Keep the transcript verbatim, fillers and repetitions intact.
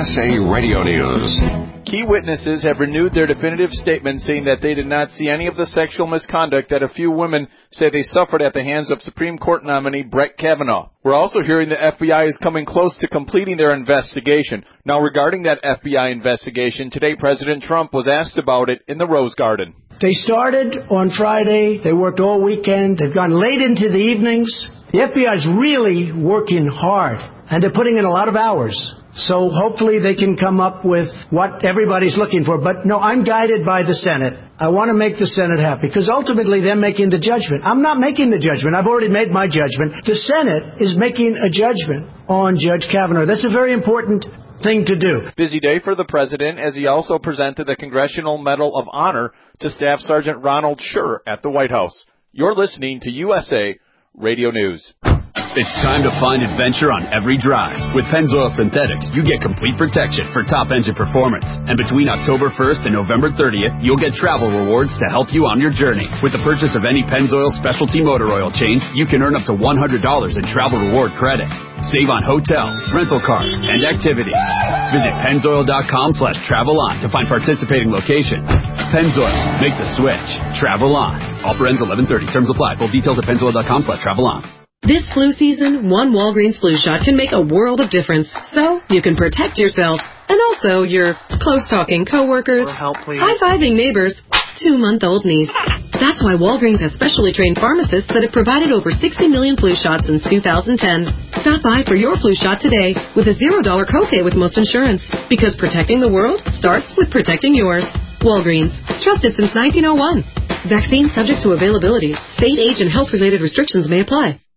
S A Radio News. Key witnesses have renewed their definitive statement saying that they did not see any of the sexual misconduct that a few women say they suffered at the hands of Supreme Court nominee Brett Kavanaugh. We're also hearing the F B I is coming close to completing their investigation. Now, regarding that F B I investigation, today President Trump was asked about it in the Rose Garden. They started on Friday. They worked all weekend. They've gone late into the evenings. The F B I is really working hard, and they're putting in a lot of hours. So hopefully they can come up with what everybody's looking for. But no, I'm guided by the Senate. I want to make the Senate happy because ultimately they're making the judgment. I'm not making the judgment. I've already made my judgment. The Senate is making a judgment on Judge Kavanaugh. That's a very important thing to do. Busy day for the president as he also presented the Congressional Medal of Honor to Staff Sergeant Ronald Schur at the White House. You're listening to U S A Radio News. It's time to find adventure on every drive. With Pennzoil Synthetics, you get complete protection for top engine performance. And between October first and November thirtieth, you'll get travel rewards to help you on your journey. With the purchase of any Pennzoil specialty motor oil change, you can earn up to one hundred dollars in travel reward credit. Save on hotels, rental cars, and activities. Visit Pennzoil.com slash travel on to find participating locations. Pennzoil, make the switch. Travel on. Offer ends eleven thirty. Terms apply. Full details at Pennzoil.com slash travel on. This flu season, one Walgreens flu shot can make a world of difference. So you can protect yourself and also your close-talking coworkers, high-fiving neighbors, two-month-old niece. That's why Walgreens has specially trained pharmacists that have provided over sixty million flu shots since two thousand ten. Stop by for your flu shot today with a zero dollar copay with most insurance. Because protecting the world starts with protecting yours. Walgreens. Trusted since nineteen oh one. Vaccine subject to availability. State, age, and health-related restrictions may apply.